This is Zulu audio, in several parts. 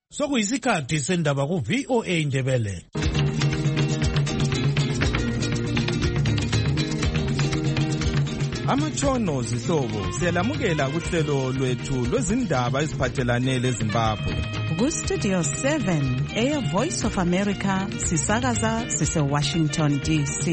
Sokuyisikhathi sendaba ku VOA Indebele. Amatshono zihlobo siyalamukela kuhlelo lwethu lwezindaba eziphathelane leZimbabwe. Ku Studio 7 Air Voice of America sisakaza sise Washington DC.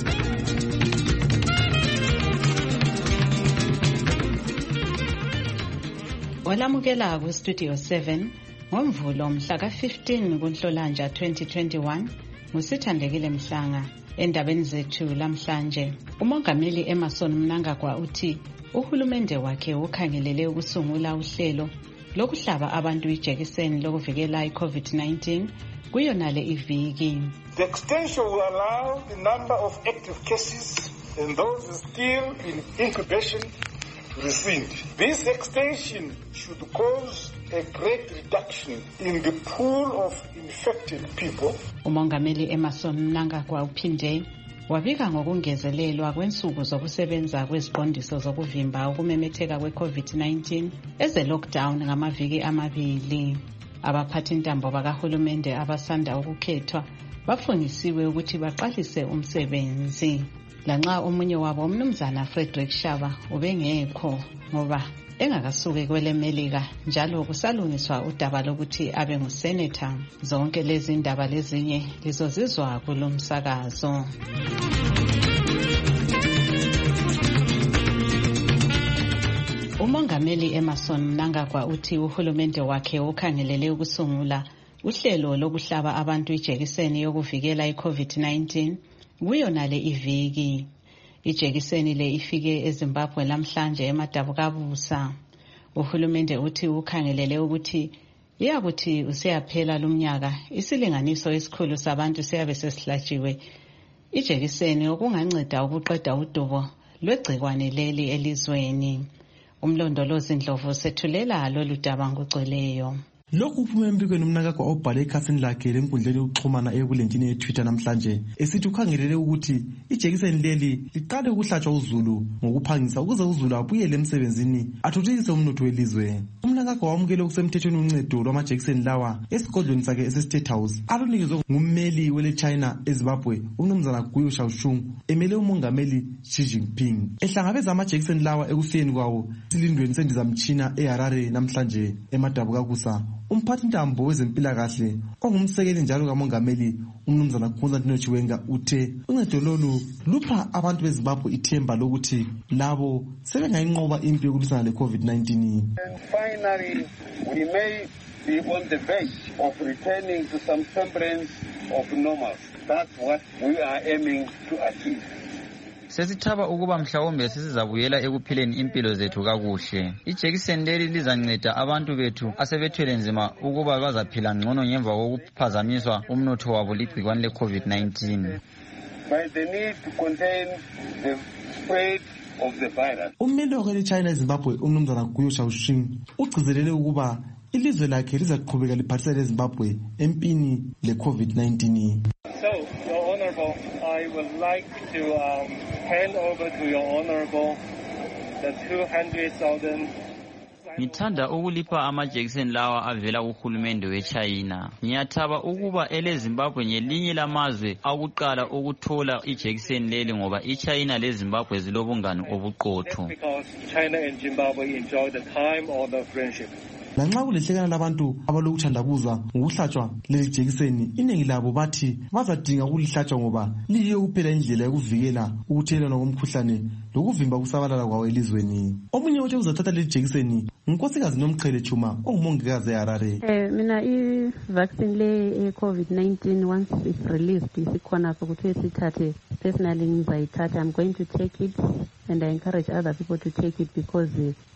Walamukela ku Studio 7 ngomvulo mhla ka-15 kuNhlolanja 2021 ngusithandekile Mhlanga. Endabeni zethu lamhlanje, umongameli Emmerson Mnangagwa uthi uhulumende wakhe ukhangelele ukusungula uhlelo lokuhlaba abantu ijekiseni lokuvikela iCovid-19 kuyonale iviki. The extension will allow the number of active cases and those still in incubation to recede. This extension should cause a great reduction in the pool of infected people. Umongameli Emmerson Mnangagwa uphinde wabika ngokungezelelwa kwensuku zokusebenza kweziqondiso zokuvimba ukumemetheka kwe-COVID-19 eze-lockdown ngamaviki amabili. Abaphathintambo bakahulumende abasanda ukukhethwa bafungisiwe ukuthi baqalise umsebenzi. Lanxa omunye wabo umnumzana Frederick Shaba ubengekho ngoba engakasuke kwelemelika njalo kusalungiswa udaba lokuthi abe ngusenator. Zonke lezi ndaba lezinye lizozizwa kulomsakazo. Umongameli Emmerson Mnangagwa uthi uhulumende wakhe ukhangelele ukusungula uhlelo lokuhlaba abantu ijekiseni yokuvikela iCovid-19 kuyonale iviki. Ijekiseni le ifike eZimbabwe lamhlanje eMadabukabusa. Uhulumende uthi ukhangelele ukuthi iyakuthi usiyaphela lumnyaka isilinganiso esikhulu sabantu siyabe sesihlatshiwe ijekiseni okunganceda ukuqeda udubo lwegcikwane leli elizweni. Umlondolozi Ndlovu sethulela lolu daba ngogcweleyo. Lokhu uphume embikweni Mnangagwa obhale ekhasini lakhe lenkundleni yokuxhumana ebulenjini yeTwitter namhlanje esithi ukhangelele ukuthi ijekiseni leli liqale ukuhlatshwa uZulu ngokuphangisa ukuze uZulu abuyele emsebenzini athuthukise umnotho welizwe. Mnangagwa wamukele okusemthethweni uncedo lwamajekiseni lawa esigodlweni sakhe ese-State House alunikezwe ngummeli wele China eZimbabwe umnumzana Guyo Xiaoshun emele umongameli Xi Jinping. Ehlangabeza amajekiseni lawa ekufeni kwawo silindweni sendizamtshina eHarare namhlanje eMadabukabusa. Umphathintambo wezempilakahle ongumsekeli njalo kamongameli umnumzana Konstantino Chiwenga uthe uncedo lolu lupha abantu beZimbabwe ithemba lokuthi labo sebengayinqoba impi yokulwisana leCovid-19. And finally, we may be on the verge of returning to some semblance of normal. That's what we are aiming to achieve. Sesithaba ukuba mhlawumbe sizabuyela ekuphileni impilo zethu kakuhle. Ijekiseni leli lizanceda abantu bethu asebethwele nzima ukuba bazaphila ngcono ngemva kokuphazamiswa umnotho wabo ligcikwane leCovid-19. By the need to contain the spread of the virus. Ummeli wele China eZimbabwe umnumzana Guyo Xiaoshun ugcizelele ukuba ilizwe lakhe lizaqhubeka liphathisa leZimbabwe empini leCovid-19. So, Your Honorable, I would like to hand over to Your Honorable the 200,000. Ngithanda ukulipha amajekiseni lawa avela kuhulumende weChina. Ngiyathaba ukuba eleZimbabwe ngelinye lamazwe akuqala ukuthola ijekiseni leli ngoba iChina leZimbabwe zilobungani obuqotho. Because China and Zimbabwe enjoy the time of the friendship. Lanxa kulehlekana labantu abalokuthandabuza ngokuhlatshwa leli jekiseni iningi labo bathi bazadinga ukulihlatshwa ngoba liyiyo kuphela indlela yokuvikela ukuthelelana komkhuhlane lokuvimba ukusabalala kwawo elizweni. Omunye wethu uzathatha leli jekiseni unkosikazi Nomqhele Chuma ongumongikazi eHarare. Mina i-vaccine le COVID-19 once it's released isikhona sokuthi sithathe. Personally ngizayithatha. I'm going to take it and I encourage other people to take it because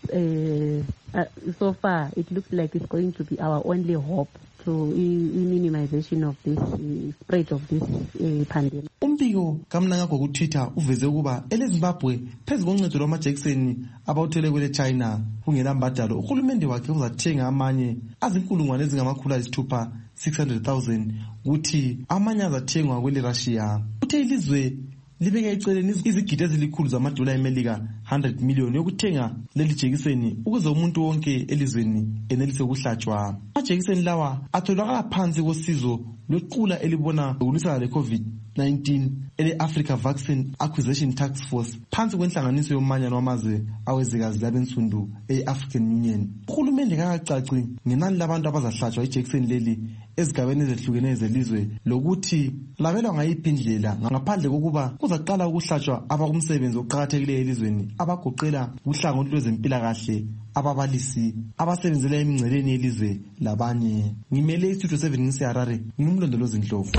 so far it looks like it's going to be our only hope to minimization of this spread of this pandemic. Umbiko kaMnangagwa ku Twitter uveze ukuba eleZimbabwe phezu koncedo lwamajekiseni abawuthele kwele China kungelambadalo uhulumende wakhe uzathenga amanye azinkulungwane ezingamakhulu ayisithupha 600,000 ukuthi amanye azathengwa kwele Russia. Uthe ilizwe libeka eceleni izigidi ezilikhulu zamadola eMelika 100 million yokuthenga leli jekiseni ukuze umuntu wonke elizweni enelise ukuhlatshwa. Amajekiseni lawa atholakala phansi kosizo lwequla elibona ukulwisana le-COVID-19 ele-Africa Vaccine Acquisition Task Force phansi kwenhlanganiso yomanyano wamazwe awezikazi labensundu e-African Union. Uhulumende kakacaci ngenani labantu abazahlatshwa ijekiseni leli ezigabeni ezehlukeneyo zelizwe lokuthi labelwa ngayiphi indlela ngaphandle kokuba kuzaqala ukuhlatshwa abakumsebenzi oqhakathekileyo elizweni abagoqela uhlangothi lwezempilakahle, ababalisi, abasebenzela emingceleni yelizwe labanye. Ngimele iStudio 7 ngiseHarare, ngimlondolozi Ndlovu.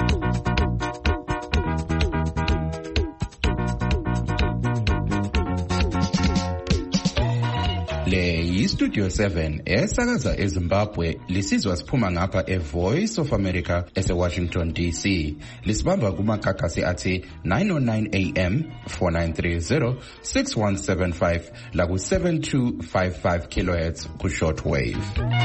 Le yiStudio 7 esakaza eZimbabwe lisizwa siphuma ngapha eVoice of America eseWashington DC. Lisibamba kumakhakhasi athi 909 AM 4930 6175 la ku 7255 kHz ku shortwave.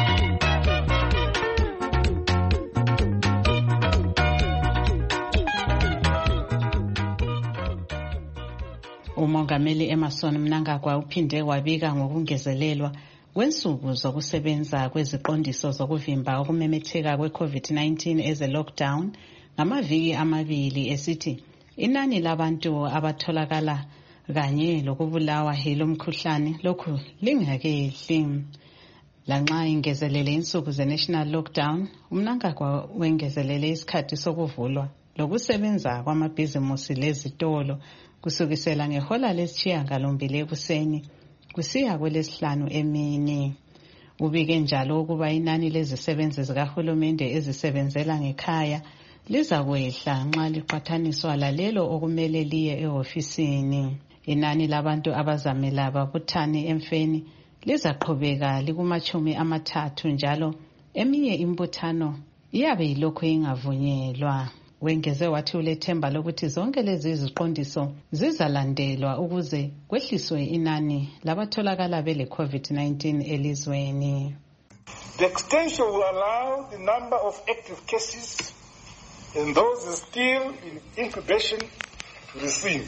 Umongameli Emmerson Mnangagwa uphinde wabika ngokungezelelwa kwensuku zokusebenza kweziqondiso zokuvimba ukumemetheka kwe-COVID-19 eze lockdown ngamaviki amabili esithi inani labantu abatholakala kanye lokubulawa yilo mkhuhlane lokhu lingakehli. Lanxa ingezelele insuku ze-national lockdown, uMnangagwa wengezelele isikhathi sokuvulwa lokusebenza kwamabhizimusi lezitolo kusukisela ngehola lesishiyagalombili ekuseni kusiya kwelesihlanu emini. Ubike njalo ukuba inani lezisebenzi zikahulumende ezisebenzela ngekhaya liza kwehla nxa liqhathaniswa lalelo okumele liye ehofisini. Inani labantu abazamela babuthane emfeni lizaqhubeka likuma-30 njalo eminye imbuthano iyabe ilokhu ingavunyelwa. Wengeze wathi ulethemba lokuthi zonke lezi ziqondiso zizalandelwa ukuze kwehliswe inani labatholakala bele COVID-19 elizweni. The extension will allow the number of active cases and those still in incubation to recede.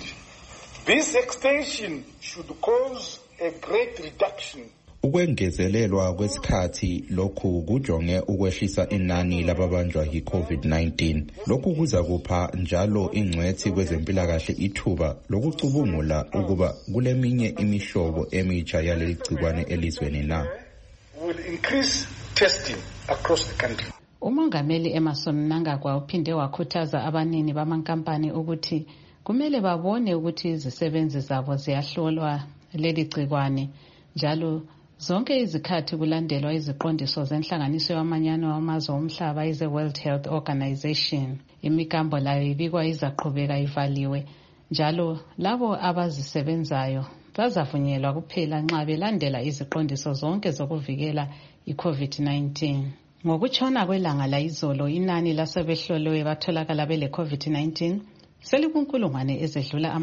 This extension should cause a great reduction. Ukwengezelelwa kwesikhathi lokhu kujonge ukwehlisa inani lababanjwa yi-COVID-19. Lokhu kuza kupha njalo ingcwethi kwezempilakahle ithuba lokucubungula ukuba kuleminye imihlobo emitsha yaleli gciwane elizweni na. Will increase testing across the country. Umongameli Emmerson Mnangagwa uphinde wakhuthaza abanini bamankampani ukuthi kumele babone ukuthi izisebenzi zabo ziyahlolwa leli gciwane njalo zonke izikhathi kulandelwa iziqondiso zenhlanganiso yamanyano wamazwe omhlaba ize-World Health Organization. Imikambo layo ibikwa izaqhubeka ivaliwe njalo labo abazisebenzayo bazavunyelwa kuphela nxa belandela iziqondiso zonke zokuvikela i-COVID-19. Ngokutshona kwelanga layizolo inani lasebehlolwe batholakala bele COVID-19 selikunkulungwane ezedlula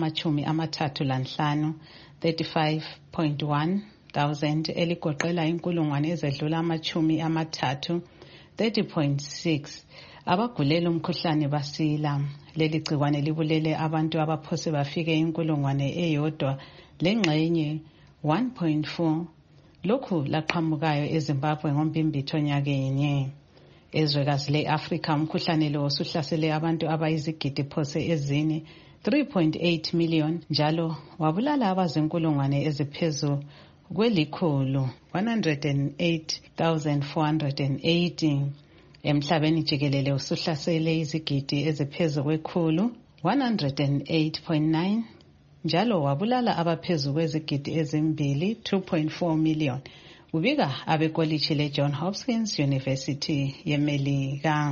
35 35.1 eligoqela inkulungwane ezedlula 30 30.6 abagulela umkhuhlane basila. Leli gciwane libulele abantu abaphose bafike inkulungwane eyodwa lengxenye 1.4 lokhu laqhamukayo eZimbabwe ngombimbitho nyakenye. Ezwekazi le-Afrika umkhuhlane lo usuhlasele abantu abayizigidi phose ezine 3.8 million njalo wabulala abazinkulungwane eziphezu kwelikhulu 108,480. Emhlabeni jikelele usuhlasele izigidi eziphezu kwekhulu 108.9 njalo wabulala abaphezu kwezigidi ezimbili 2.4 million. Ubika abekolitshi le-John Hopkins University yeMelika.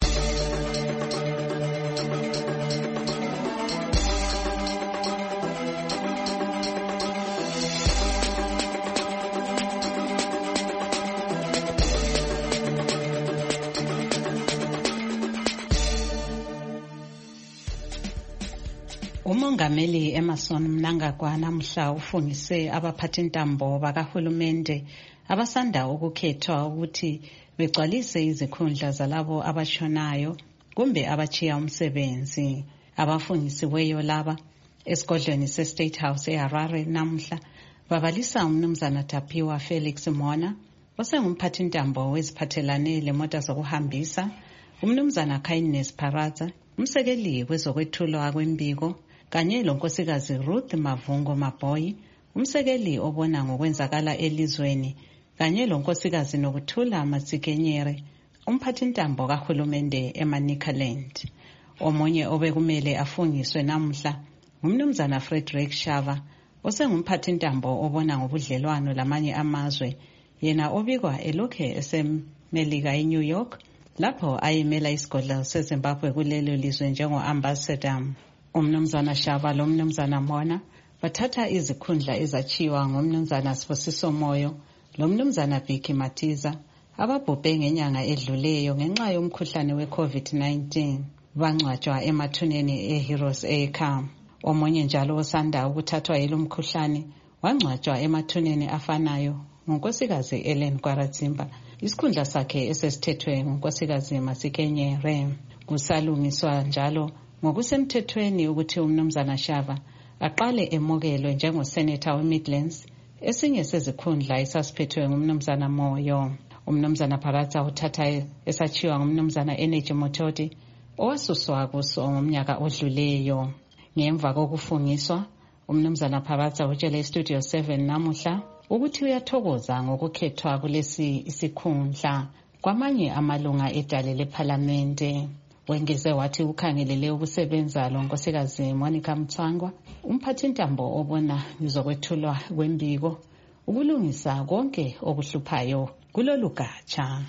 Umongameli Emmerson Mnangagwa namuhla ufungise abaphathintambo bakahulumende abasanda ukukhethwa ukuthi begcwalise izikhundla zalabo abashonayo kumbe abachiya umsebenzi. Abafungisiweyo laba esigodlweni se-State House eHarare namuhla babalisa umnumzana Tapiwa Felix Mona osengumphathintambo weziphathelane lemota zokuhambisa, umnumzana Kindness Paraza, umsekeli wezokwethulwa kwembiko, kanye lonkosikazi Ruth Mavungo Maboyi, umsekeli obona ngokwenzakala elizweni, kanye lonkosikazi Nokuthula Matsikenyere, umphathintambo kahulumende eManicaland. Omunye obekumele afungiswe namuhla umnumzana Frederick Shava osengumphathintambo obona ngobudlelwano lamanye amazwe, yena obikwa elokhe eseMelika eNew York lapho ayimela isigodlo seZimbabwe kulelo lizwe njengo-ambassador. Umnumzana Shava lomnumzana Mona bathatha izikhundla ezachiwa ngomnumzana Sibusiso Moyo lomnumzana Vicky Matiza ababhubhe ngenyanga edluleyo ngenxa yomkhuhlane we-COVID-19. Bangcwatshwa emathuneni eHeroes Acre. Omunye njalo osanda ukuthathwa yilo mkhuhlane wangcwatshwa emathuneni afanayo ngunkosikazi Ellen Kwaratsimba, isikhundla sakhe esesithethwe ngunkosikazi Masikenyere. Kusalungiswa njalo ngokusemthethweni ukuthi umnumzana Shava aqale emukelwe njengosenator we-Midlands, esinye sezikhundla esasiphethwe ngumnumzana Moyo. Umnumzana Paraza uthatha esachiwa ngumnumzana Energy Mototi owasuswa kuso ngomnyaka odluleyo. Ngemva kokufungiswa, umnumzana Paraza utshele iStudio 7 namuhla ukuthi uyathokoza ngokukhethwa kulesi isikhundla kwamanye amalunga edale lephalamende. Wengeze wathi ukhangelele ukusebenza lo nkosikazi Monica Mtsangwa, umphathintambo obona ngezokwethulwa kwembiko, ukulungisa konke okuhluphayo kulolu gatsha.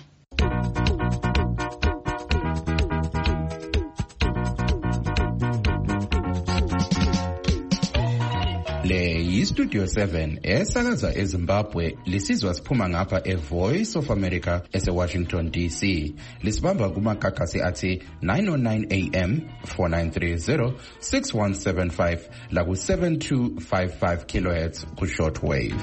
Le yiStudio 7 esakaza eZimbabwe, lisizwa siphuma ngapha eVoice of America eseWashington DC. Lisibamba kumakakasi athi 909 AM, 4930, 6175 la ku 7255 kHz ku shortwave.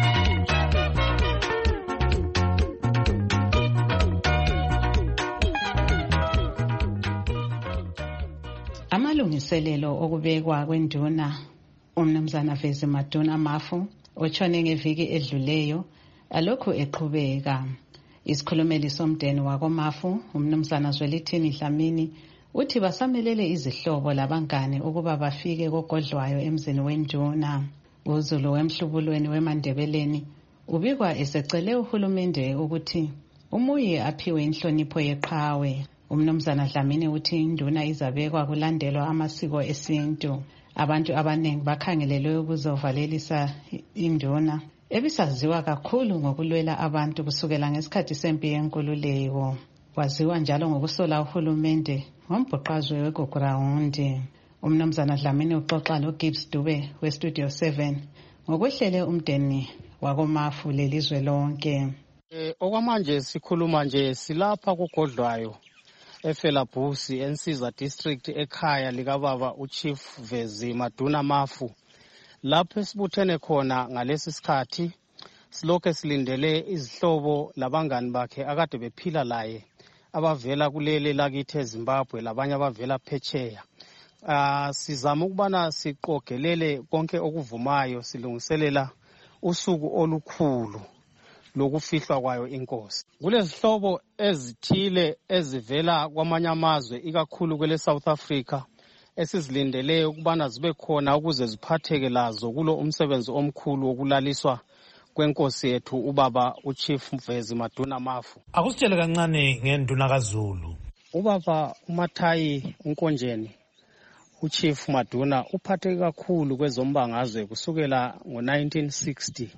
Amalungiselelo okubekwa kwenduna umnumzana Vezi Maduna Mafu otshone ngeviki edluleyo alokhu eqhubeka. Isikhulumeli somdeni wakoMafu umnumzana Zwelithini Dlamini uthi basamelele izihlobo labangane ukuba bafike kogodlwayo emzini wenduna. UZulu wemhlubulweni weMandebeleni ubikwa esecele uhulumende ukuthi umuye aphiwe inhlonipho yeqhawe. Umnumzana Dlamini uthi induna izabekwa kulandelwa amasiko esintu. Abantu abanengi bakhangelelwe ukuzovalelisa induna ebisaziwa kakhulu ngokulwela abantu kusukela ngesikhathi sempi yenkululeko. Waziwa njalo ngokusola uhulumende ngombhuqazwe weGograwundi. Umnumzana Dlamini uxoxa loGibbs Dube weStudio 7 ngokwehlele umdeni wakoMafu lelizwe lonke. Okwamanje sikhuluma nje silapha kugodlwayo eFelabhusi eNsiza District ekhaya likababa uChief Vezi Maduna Mafu. Lapho sibuthene khona ngalesi sikhathi silokho silindele izihlobo labangani bakhe akade bephila laye abavela kulele lakithi eZimbabwe labanye abavela phetsheya. Sizama ukubana siqogelele konke okuvumayo silungiselela usuku olukhulu lokufihlwa kwayo inkosi. Kulezihlobo ezithile ezivela kwamanye amazwe ikakhulu kwele South Africa esizilindele ukubana zibe khona ukuze ziphatheke lazo kulo umsebenzi omkhulu wokulaliswa kwenkosi yethu ubaba uChief Vezi Maduna Mafu. Akusitshele kancane ngenduna kaZulu. Ubaba uMathayi uNkonjeni uChief Maduna uphatheke kakhulu kwezombangazwe kusukela ngo-1960.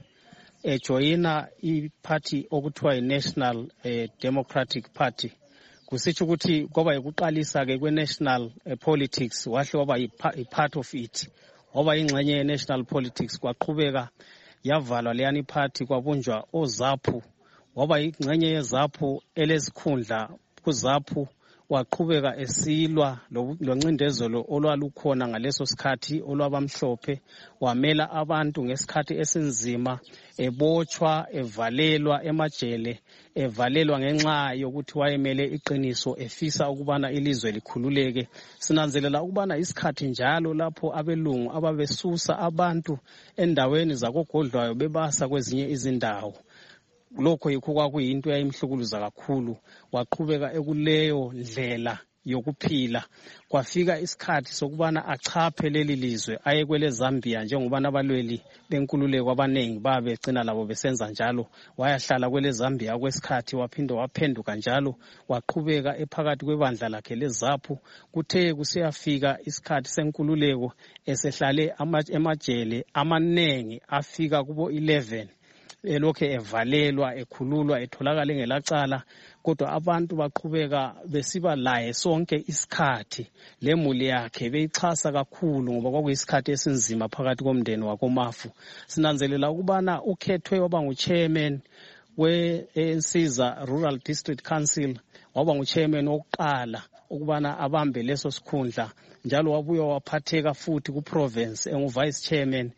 Ejoyina iparty okuthiwa yi-National Democratic Party. Kusitsho ukuthi kwaba yikuqalisa ke kwe-national politics, wahle waba yi-part of it. Waba yingxenye ye-national politics, kwaqhubeka yavalwa leyani party kwabunjwa oZAPU. Waba yingxenye yeZAPU elezikhundla kuZAPU waqhubeka esilwa loncindezelo olwalukhona ngaleso sikhathi olwabamhlophe, wamela abantu ngesikhathi esinzima, ebotshwa, evalelwa emajele, evalelwa ngenxa yokuthi wayemele iqiniso, efisa ukubana ilizwe likhululeke. Sinanzelela ukubana isikhathi njalo lapho abelungu ababesusa abantu endaweni zakogodlwayo bebasa kwezinye izindawo. Lokho yikho kwakuyinto yayimhlukuluza kakhulu. Waqhubeka ekuleyo ndlela yokuphila, kwafika isikhathi sokubana achaphe leli lizwe aye kwele Zambia, njengoba abalweli benkululeko abanengi babegcina labo besenza njalo. Wayahlala kwele Zambia kwesikhathi, waphinde waphenduka njalo, waqhubeka ephakathi kwebandla lakhe leZAPU. Kuthe kusiyafika isikhathi senkululeko, esehlale emajele amanengi afika kubo 11, elokhe evalelwa, ekhululwa, etholakala engelacala, kodwa abantu baqhubeka besiba laye sonke isikhathi. Lemuli yakhe beyixhasa kakhulu ngoba kwakuyisikhathi esinzima phakathi komndeni wakoMafu. Sinanzelela ukubana ukhethwe waba ngu-chairman we-Ensiza Rural District Council, waba ngu-chairman wokuqala ukubana abambe leso sikhundla, njalo wabuya waphatheka futhi ku-province engu-vice chairman,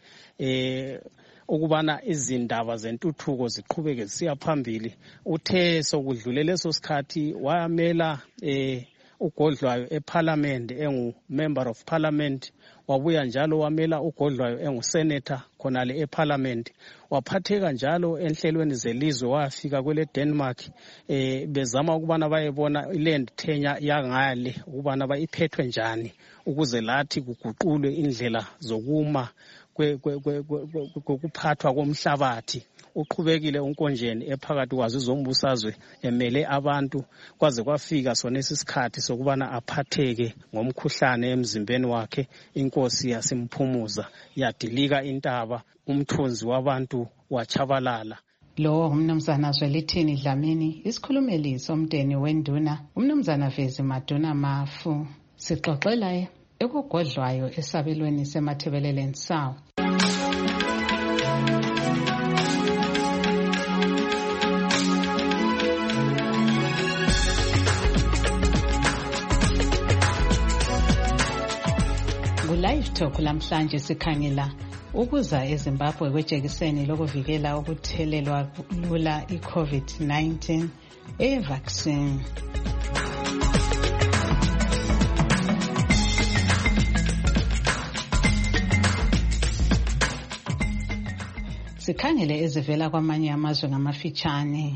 ukubana izindaba zentuthuko ziqhubeke zisiya phambili. Uthe sokudlule leso sikhathi wayamela ugodlwayo eParliament engu-member of parliament, wabuya njalo wamela ugodlwayo engu-senator khonale eParliament. Waphatheka njalo enhlelweni zelizwe, wafika kwele Denmark bezama ukubana bayebona iland tenya yangale ukubana bayiphethwe njani ukuze lathi kuguqulwe indlela zokuma kokuphathwa komhlabathi. Uqhubekile uNkonjeni ephakathi kwazo zombusazwe emele abantu kwaze kwafika sonesi isikhathi sokubana aphatheke ngomkhuhlane emzimbeni wakhe. Inkosi yasimphumuza, yadilika intaba, umthunzi wabantu wachabalala. Lo umnumzana Zwelithini Dlamini, isikhulumeli somndeni wenduna umnumzana Vezi Maduna Mafu. Sixoxela ekugodlwayo esabelweni seMathebeleleni South. Live Talk lamhlanje sikhangela ukuza eZimbabwe kwejekiseni lokuvikela ukuthelelwa lula iCovid-19 vaccine. Sikhangele ezivela kwamanye amazwe ngamafitshane.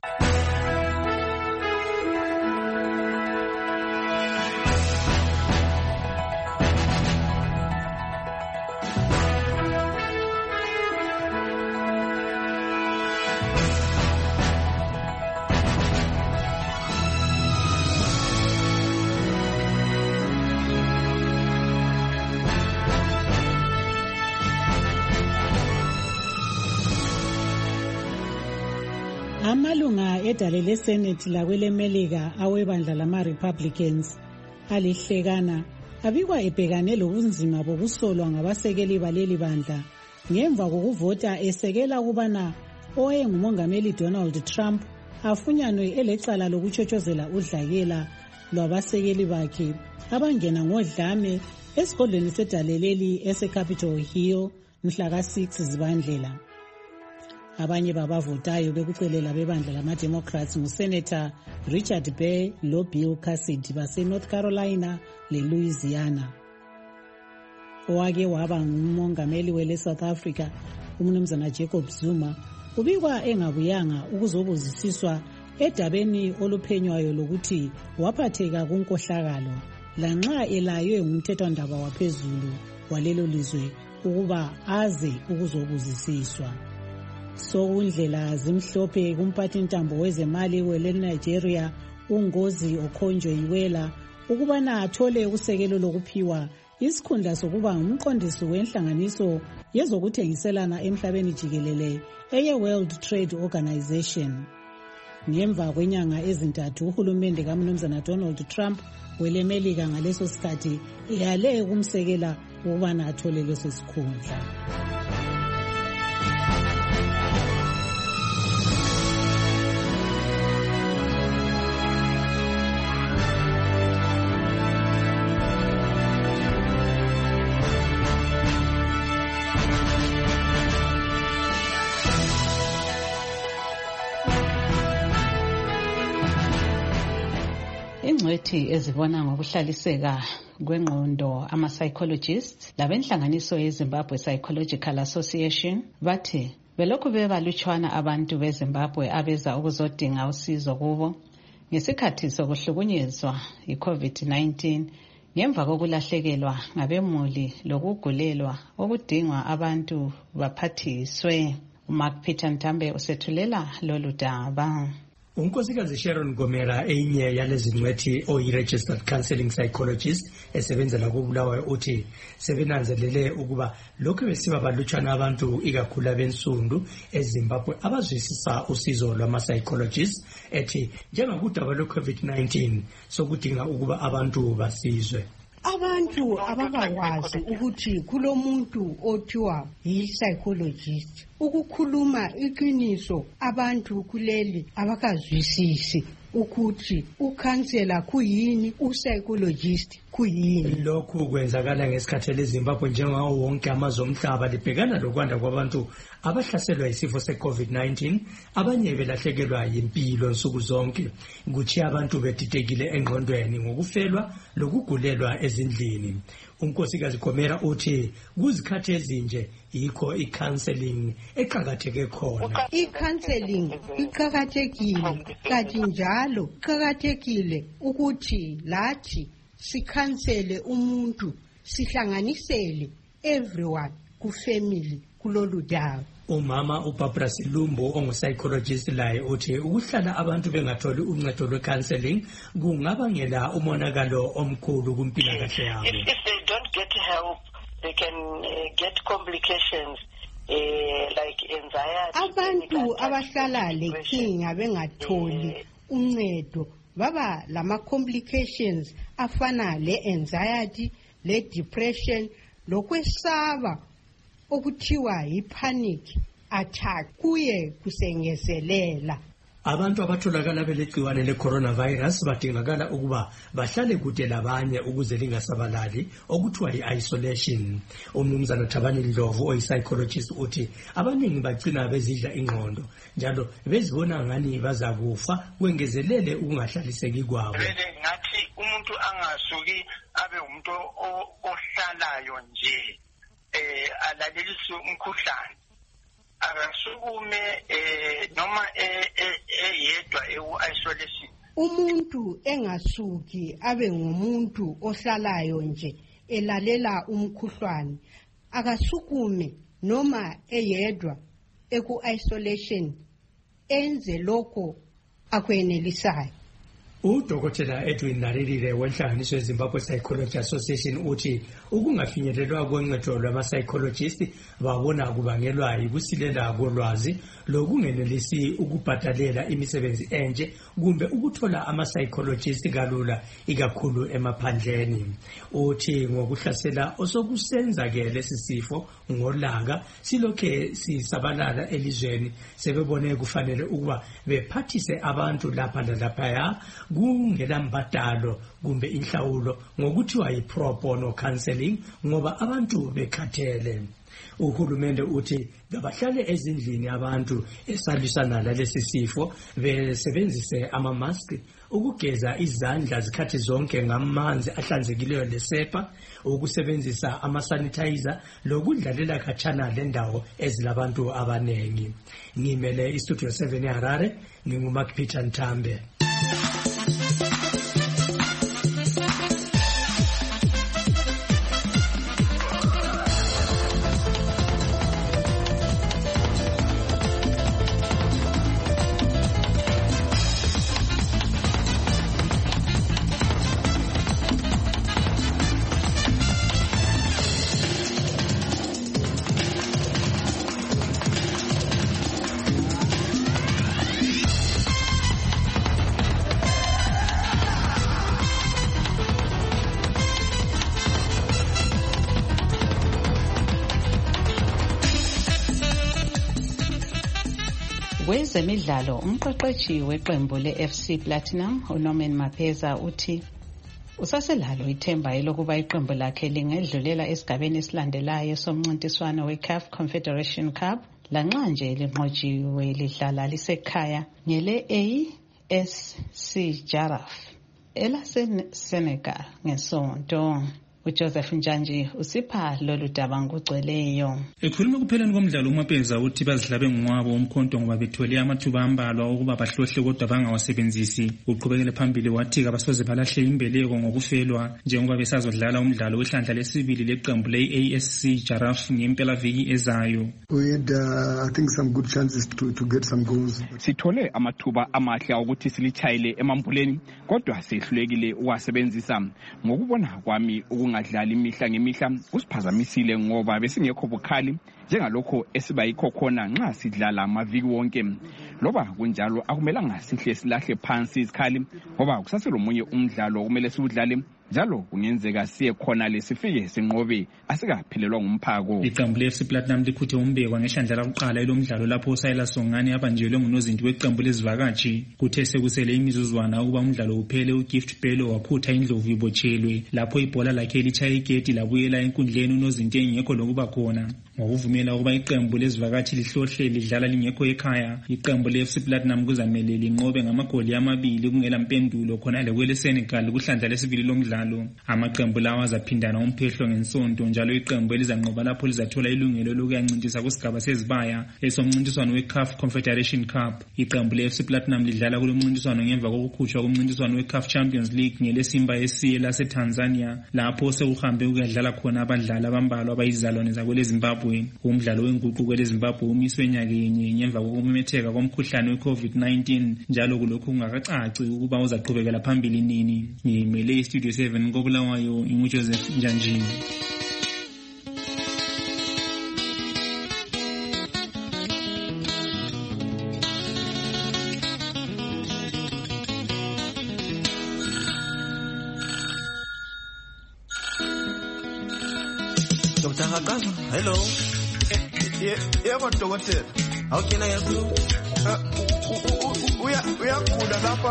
Amalunga edale leSenate lakweleMelika awebandla lama-Republicans alihlekana abikwa ebhekane lobunzima bokusolwa ngabasekeli baleli bandla ngemva kokuvota esekela ukubana owayengumongameli Donald Trump afunyanwe elecala lokutshotshozela udlakela lwabasekeli bakhe abangena ngodlame esigodlweni sedale leli eseCapitol Hill mhla ka-6 Zibandlela. Abanye babavotayo bekucelela bebandla lama-Democrats nguSenator Richard Burr loBill Cassidy baseNorth Carolina leLouisiana. Owake waba ngumongameli wele-South Africa umnumzana Jacob Zuma ubikwa engabuyanga ukuzobuzisiswa edabeni oluphenywayo lokuthi waphatheka kunkohlakalo lanxa elaywe ngumthethwandaba waphezulu walelo lizwe ukuba aze ukuzobuzisiswa. Sokundlela zimhlophe kumphathintambo wezemali weleNigeria uNgozi Okonjo-Iweala ukubana athole usekelo lokuphiwa isikhundla sokuba ngumqondisi wenhlanganiso yezokuthengiselana emhlabeni jikelele eye-World Trade Organization. Ngemva kwenyanga ezintathu uhulumende kaMnumzana Donald Trump weleMelika ngaleso sikhathi yale ukumsekela ukubana athole leso sikhundla. izingcwethi ezibona ngokuhlaliseka kwengqondo ama-psychologists labenhlanganiso yeZimbabwe Psychological Association bathi belokhu bebalutshwana abantu beZimbabwe abeza ukuzodinga usizo kubo ngesikhathi sokuhlukunyezwa yi-COVID-19 ngemva kokulahlekelwa ngabemuli lokugulelwa okudingwa abantu baphathiswe. uMark Peter Ntambe usethulela lolu daba. Unkosikazi Sharon Gomera enye yalezingcwethi oyi-registered counseling psychologist esebenzela kubulawayo uthi sebenanzelele ukuba lokhu besiba balutshwana abantu ikakhulu abensundu eZimbabwe abazwisisa usizo lwama-psychologists ethi njengakudaba lwe-COVID-19 sokudinga ukuba abantu basizwe. Abantu abakwazi ukuthi kulomuntu othiwa yi-psychologist ukukhuluma iqiniso abantu kuleli abakazwisisi ukuthi ukhansela kuyini, u-psychologist kuyini. Lokhu kwenzakala ngesikhathi leZimbabwe njengawo wonke amazwe omhlaba libhekana lokwanda kwabantu abahlaselwa yisifo se-COVID-19, abanye belahlekelwa yimpilo nsuku zonke, kuthi abantu bedidekile engqondweni ngokufelwa lokugulelwa ezindlini. Unkosikazi Gomera uthi kuzikhathi ezinje yikho i-counseling eqhakatheke khona. I-counseling iqhakathekile, kanti njalo iqhakathekile ukuthi lathi sikhansele umuntu, sihlanganisele everyone ku-family kulolu daba. Umama uBarbara Silumbo ongu-psychologist laye uthi ukuhlala abantu bengatholi uncedo lwe-counseling kungabangela umonakalo omkhulu kumpilakahle yabo. If they don't get help, they can get complications like anxiety. Abantu abahlala lenkinga bengatholi uncedo baba lama-complications afana le-anxiety, le-depression, lokwesaba okuthiwa yi-panic attack kuye kusengezelela. Abantu abatholakala belegciwane le-coronavirus badingakala ukuba bahlale kude labanye ukuze lingasabalali okuthiwa yi-isolation. Umnumzana Thabani Ndlovu oyi-psychologist uthi abaningi bagcina bezidla ingqondo njalo bezibona ngani bazakufa kwengezelele ukungahlaliseki kwabo. Ngathi umuntu angasuki abe umuntu ohlalayo nje alalelise umkhuhlane akasukume noma eyedwa eku-isolation. Umuntu engasuki abe ngumuntu ohlalayo nje elalela umkhuhlane akasukume noma eyedwa eku-isolation enze lokho akwenelisayo. Udokotela Edwin Narilile wenhlanganiso yeZimbabwe Psychology Association uthi ukungafinyelelwa koncedo lwama-psychologist babona kubangelwa yikusilela kolwazi lokungenelisi ukubhadalela imisebenzi enje kumbe ukuthola ama-psychologist kalula ikakhulu emaphandleni. Uthi ngokuhlasela osokusenza-ke lesi sifo ngolaka silokhe sisabalala elizweni sebebone kufanele ukuba bephathise abantu lapha lalaphaya kungela mbadalo kumbe inhlawulo ngokuthiwa yi-pro bono counseling ngoba abantu bekhathele. Uhulumende uthi kabahlale ezindlini abantu esalwisana lalesi sifo besebenzise ama-mask, ukugeza izandla zikhathi zonke ngamanzi ahlanzekileyo lesepa, ukusebenzisa ama-sanitizer lokudlalela khatshana lendawo ezilabantu abanengi. Ngimele iStudio 7 eHarare, nginguMark Peter Ntambe. Kwezemidlalo, umqeqeshi weqembu le-FC Platinum uNorman Mapeza uthi usaselalo ithemba elokuba iqembu lakhe lingedlulela esigabeni esilandelayo somncintiswano we-CAF Confederation Cup lanxa nje linqotshiwe lidlala lisekhaya ngele-ASC Giraffe. elaseSenegal ngesonto. uJoseph Njanji usipha lolu daba ngokugcweleyo. Ekhuluma kupheleni komdlalo uMapeza uthi bazihlabe ngwabo umkhonto ngoba bethole amathuba ambalwa ukuba bahlohle kodwa bangawasebenzisi. Uqhubekele phambili wathi kabasoze balahle imbeleko ngokufelwa njengoba besazodlala umdlalo wehlandla lesibili leqembu le-ASC Giraffe ngempelaviki ezayo. We had I think some good chances to get some goals. Sithole amathuba amahle ukuthi silithayile emambuleni kodwa sehlulekile uwasebenzisa. Ngokubona kwami ngadlali imihla ngemihla kusiphazamisile ngoba besingekho bukhali njengalokho esibayikho khona nxa sidlala amaviki wonke. Loba kunjalo akumelanga sihle silahle phansi isikhali ngoba kusaselo omunye umdlalo kumele siwudlale njalo kungenzeka siye khona lesifike sinqobe asikaphelelwa ngumphako. Iqembu le-FC Platinum likhuthe umbekwa ngehlandla lakuqala elomdlalo lapho uSayila Songani abanjelwe ngunozinti weqembu lezivakashi. Kuthe sekusele imizuzwana ukuba umdlalo uphele uGift Bello wakhutha indlovu ibotshelwe lapho ibhola lakhe litshaya igedi labuyela enkundleni unozinti engekho lokuba khona. Ngokuvumela ukuba iqembu lezivakashi lihlohle lidlala lingekho ekhaya, iqembu le-FC Platinum kuzamele linqobe ngamagoli amabili kungela mpendulo khona lekwele Senegal kuhlandla lesibili lomdlalo. Amaqembu lawa azaphindana umphehlo ngensonto njalo iqembu elizanqoba lapho lizathola ilungelo lokuyancintisa kusigaba sezibaya esomncintiswano weCAF Confederation Cup. Iqembu le-FC Platinum lidlala kulomncintiswano ngemva kokukhutshwa kumncintiswano weCAF Champions League ngeleSimba SC laseTanzania lapho sekuhambe ukuyadlala khona abadlali abambalwa abayizalwane zakwele Zimbabwe. Umdlalo wenguquko leZimbabwe umiswe nyakenye ngemva kokumemetheka komkhuhlane weCovid-19 njalo kulokhu kungakacaci ukuba uzaqhubekela phambili nini. Ngimele iStudio 7 koBulawayo inguJoseph Njanji. Dr. Hakaza, hello. Yebo dokotela. How can I help you? Uyakuda lapha.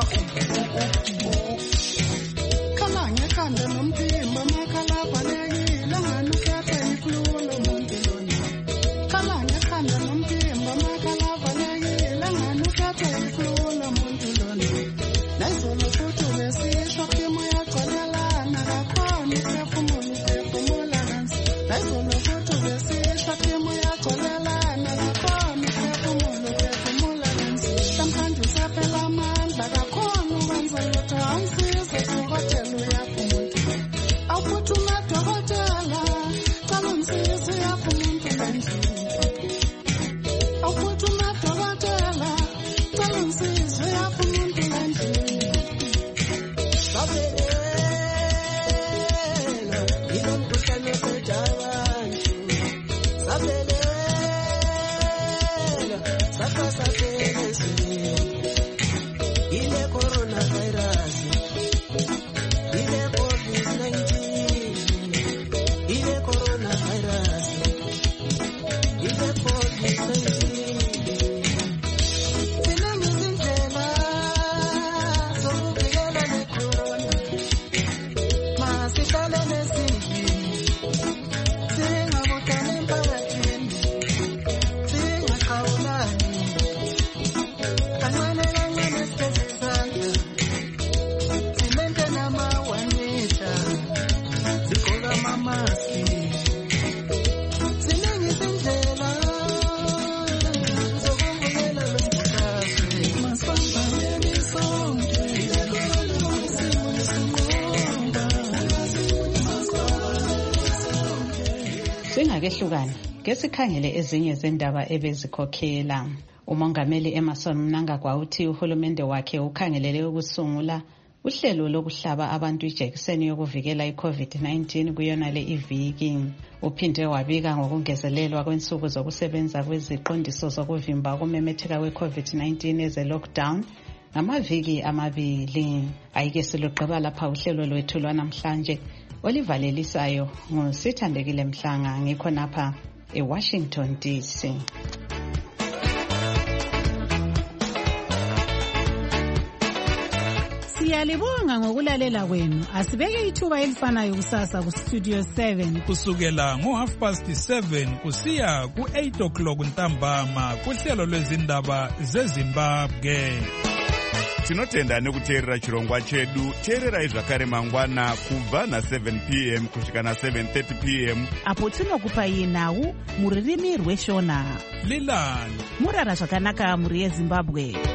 Kala ngekhanda nomphimbo amakhala avalekile anganukhethe ikhululo muntu lona. Kala ngekhanda nomphimbo amakhala avalekile anganukhethe ikhululo muntu lona. Nayizolo futhi besishwa phimo yagcwalelana kakhona iphefumula kansi. Nayizolo futhi besishwa phimo yagcwalelana kakhona iphefumula kansi. Sometimes usaphela amandla kakhona ukwenza lutho angisize dokotela uyaphumula. Awuphuthuma dokotela cala ungisize uyaphumula endlini. Awuphuthuma dokotela cala ungisize uyaphumula endlini. Sabelela ilo mkhuhlane oqeda abantu. Sabelela sakasabelezi ile coronavirus ile COVID-19 ile coronavirus ile COVID-19 Sinengi izindlela zokuvikela le corona masihlale nesivini singabuthani emphakathini singaqhawulani kancane kancane sigeze izandla simente nama-1 meter sigqoke amamaski ziningi izindlela zokuvikela lo mkhuhlane masibambaneni sonke isimo lesinqoba Singakehlukani ngesikhangele ezinye zendaba ebezikhokhela. Umongameli Emmerson Mnangagwa uthi uhulumende wakhe ukhangelele ukusungula uhlelo lokuhlaba abantu ijekiseni yokuvikela iCovid-19 kuyona le iviki. Uphinde wabika ngokungezelelwa kwensuku zokusebenza kweziqondiso zokuvimba ukumemetheka kweCovid-19 eze-lockdown ngamaviki amabili. Ayike siluqeba lapha uhlelo lwethu lwanamhlanje olivalelisayo nguSithandekile Mhlanga ngikho napha eWashington DC. Siyalibonga ngokulalela kwenu. Asibeke ithuba elifanayo kusasa kuStudio 7 kusukela ngo7:30 kusiya ku8 o'clock ntambama kuhlelo lwezindaba zeZimbabwe. tinotenda nekuteerera chirongwa chedu. teererai zvakare mangwana kubva na7 p.m. kusvika na7:30 p.m. apo tinokupai nhau mururimi rweshona. Lilan murara zvakanaka muri yeZimbabwe.